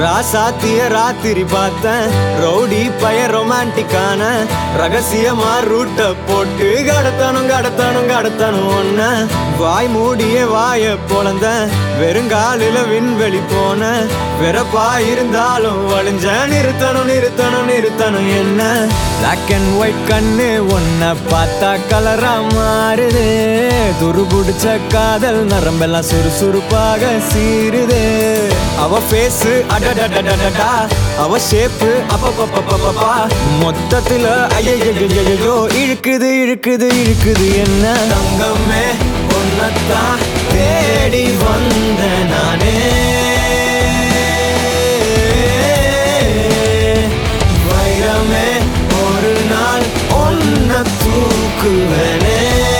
ராசாத்திய ராத்திரி பார்த்தேன் ரவுடி பய ரொமான்டிக்கான ரகசியமா ரூட்ட போட்டு கடத்தணும் ஒன்ன வாய் மூடிய வாய பொழந்த வெறுங்காலில விண்வெளி போன வெறப்பா இருந்தாலும் வழிஞ்ச நிறுத்தணும் என்ன பிளாக் அண்ட் ஒயிட் கண்ணு ஒன்ன பார்த்தா கலரா மாறுது துருபுடிச்ச காதல் நரம்பெல்லாம் சுறுசுறுப்பாக சீருது அவ பேஸ் அடடடடடடா அவ ஷேப்பு அப்பப்பப்பப்பப்பா மொத்தத்துல ஐயோ இழுக்குது என்ன தங்கமே ஒன்னத்தான் தேடி வந்த நானே வைரமே ஒரு நாள் ஒன்ன தூக்குவனே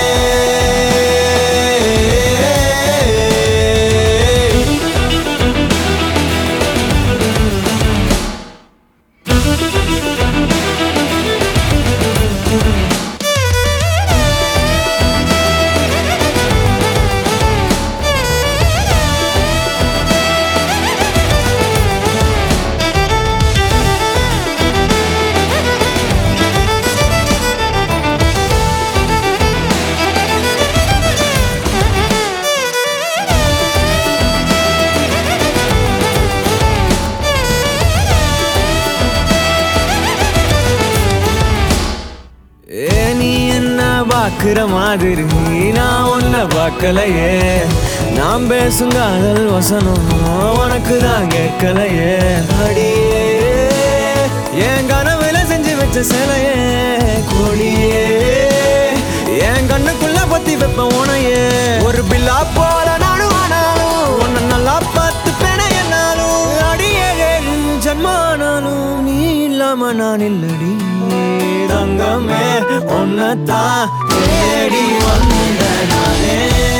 பாக்குற மாதிரி நான் ஒன்ன பார்க்கலையே நான் பேசும் காதல் வசனம் உனக்கு தான் கேட்கலையே அடியே என் கனவுல செஞ்சு வச்ச சிலையே கொடியே என் கண்ணுக்குள்ள பத்தி வைப்ப உனையே ஒரு பில்லா போல நானும் ஆனாலும் உன்ன நல்லா பார்த்து பெண என்னாலும் அடியே ஜன்மானாலும் நீ இல்லாம நான் இல்லடி தங்கமே ஒன்னத்தான் தேடி வந்த நானே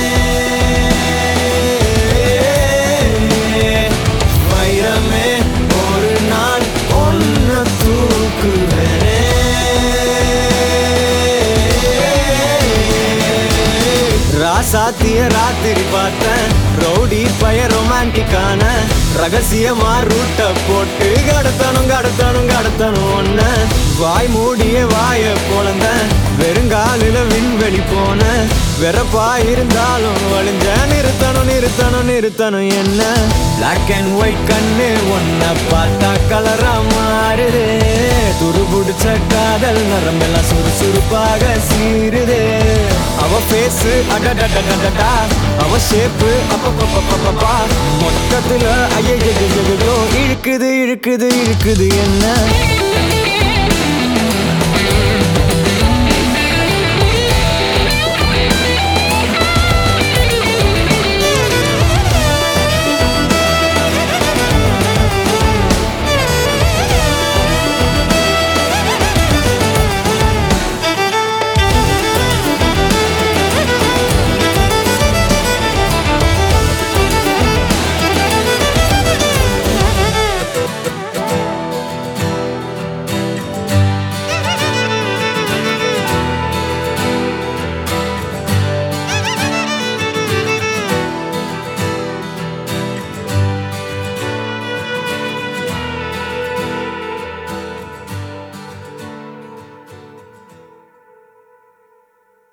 வைரமே ஒரு நாள் ஒன்ன தூக்குவனே ராசாத்திய ராத்திரி பார்த்தேன் ரவுடி பய ரொமான்டிக்கான ரகசியமா ரூட்ட போட்டு கடத்தணும் ஒன்ன வாய் மூடிய வாய பொழந்த வெறுங்காலில விண்வெளி போன வெறப்பா இருந்தாலும் வழிஞ்ச நிறுத்தணும் என்ன பிளாக் அண்ட் ஒயிட் கண்ணு ஒன்ன பார்த்தா கலரா மாறுது துருபுடிச்ச காதல் நரம்பெல்லாம் சுறுசுறுப்பாக சீருது அவ பேஸ் அடடடடடா அவ ஷேப்பு அப்பப்பப்பப்பப்பா மொத்தத்துல ஐயோ இழுக்குது என்ன